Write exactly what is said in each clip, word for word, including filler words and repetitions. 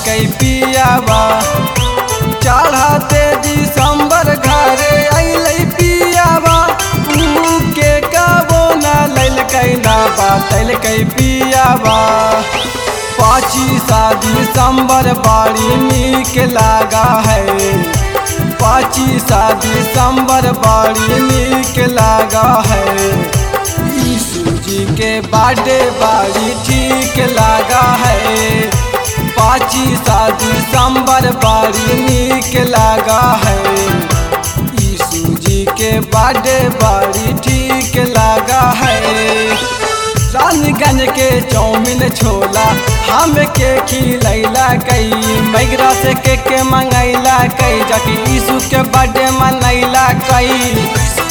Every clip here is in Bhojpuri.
लैलकै पियावा। चढ़ते दिसंबर घरे अइलै पियावा, ऊ के कबो न लैलकै ना बतैलकै पियावा। पच्चीसा दिसंबर बड़ी नीक लागा है, पच्चीसा दिसंबर बड़ी नीक लागा है। यीशु जी के बर्थडे बड़ी ठीक लागा है, पच्चीसा दिसंबर बड़ी नीक लागा है। यीशु जी के बर्थडे बड़ी ठीक लागा है। रानीगंज के चौमिन छोला हम के खिलैला कई, मैगरा से के के मंगैला कई, जाके यीशु के बर्थडे मनैला कई।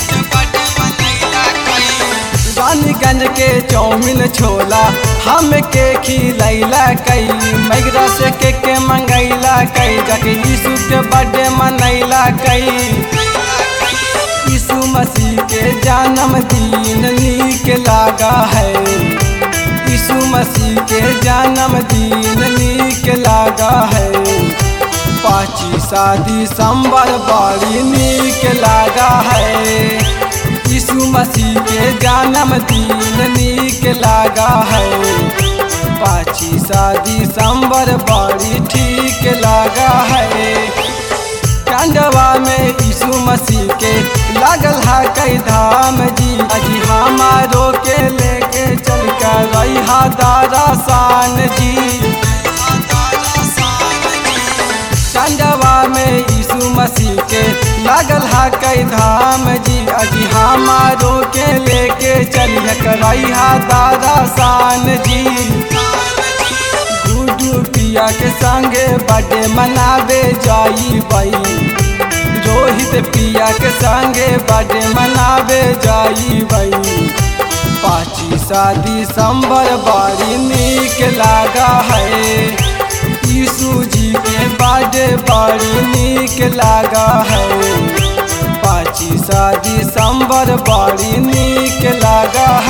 रानीगंज के चौमिन छोला हम के खिलैला कई, मैगरा से के के मंगैला कई, जाके यीशु के बर्थडे मनैला कई। यीशु मसीह के जन्मदिन नीक लागा है, यीशु मसीह के जन्मदिन नीक लागा है। पच्चीसा दिसंबर बड़ी नीक लागा है, यीशु मसीह के जन्मदिन नीक लागा है। पच्चीसा दिसंबर बड़ी ठीक लागा है। कंडवा में यीशु मसीह के लागल है कई धाम जी, अजी हमारो के लेके चल कर रहा दरसान जी। कंडवा में यीशु मसीह के लागल है कई धाम जी, अजी हमारो के लेके चल कर रहा दरसान जी। गुड्डू पिया के संगे बर्थडे मनावे जाई बई, रोहित पिया के संगे बर्थडे मनावे जाई बई। पच्चीसा दिसंबर बड़ी नीक लागा है, यीशु जी के बर्थडे बड़ी नीक लागा है। पच्चीसा दिसंबर बड़ी नीक लागा